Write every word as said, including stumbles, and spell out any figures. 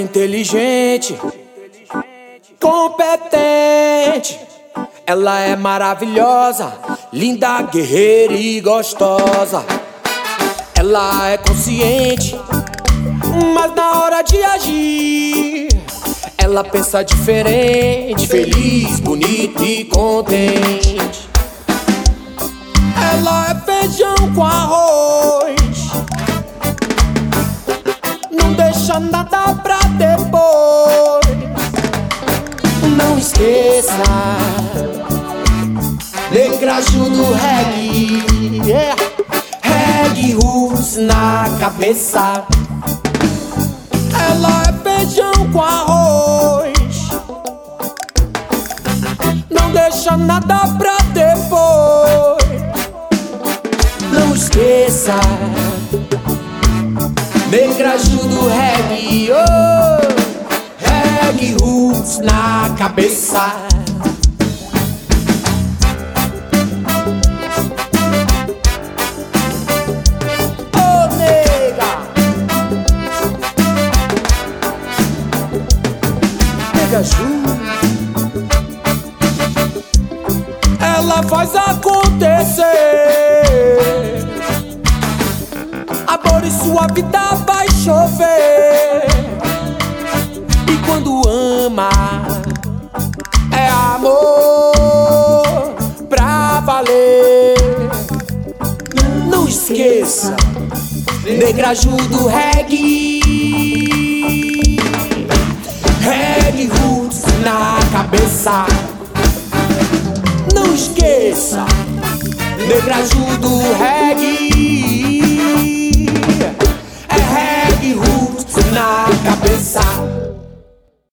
inteligente, competente. Ela é maravilhosa, linda, guerreira e gostosa. Ela é consciente, mas na hora de agir ela pensa diferente, feliz, bonita e contente. Ela é feijão com arroz, não deixa nada pra depois. Não esqueça, Negraju do reggae, yeah. Reggae roots na cabeça. Ela é feijão com arroz, não deixa nada pra depois. Não esqueça, Negraju do reggae, oh. Reggae roots na cabeça. Oh, nega, Negraju. Ela faz acontecer, amor, e sua vida vai chover. E quando ama, é amor pra valer. Não esqueça, Negraju do reggae. Reggae roots na cabeça. Não esqueça, Negraju do reggae.